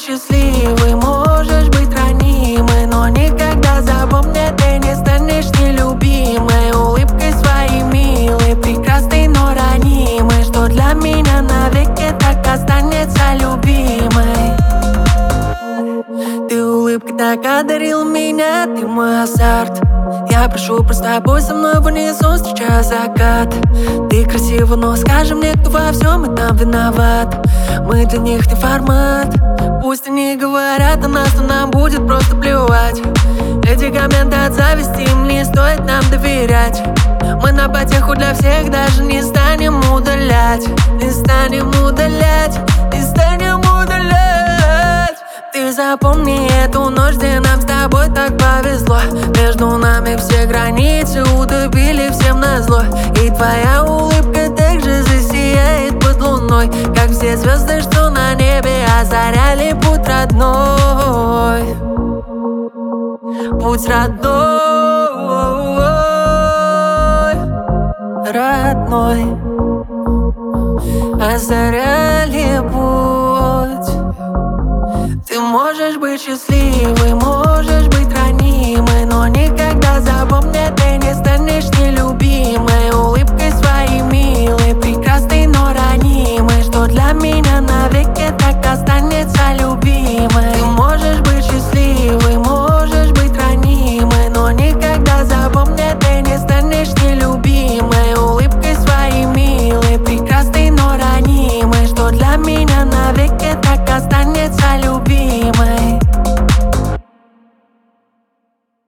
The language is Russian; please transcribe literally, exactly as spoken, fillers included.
счастливой, можешь быть ранимой, но никогда, запомни, ты не станешь нелюбимой. Улыбкой своей милой, прекрасной, но ранимой, что для меня навеки так останется любимой. Ты улыбкой так одарил меня, ты мой азарт. Я прошу, просто бой со мной внизу, встречая закат. Ты красива, но скажи мне, кто во всем этом виноват. Мы для них не формат. Пусть они говорят о нас, но нам будет просто плевать. Эти комменты от зависти, им не стоит нам доверять. Мы на потеху для всех даже не станем удалять. Не станем удалять, не станем удалять. Ты запомни эту ночь, где нам с тобой так повезло. Между нами все границы утопили всем назло. И твоя улыбка также засияет под луной, как все звезды, что на небе озаряли путь родной. Путь родной, родной, озаряли путь. Ты можешь быть счастливой,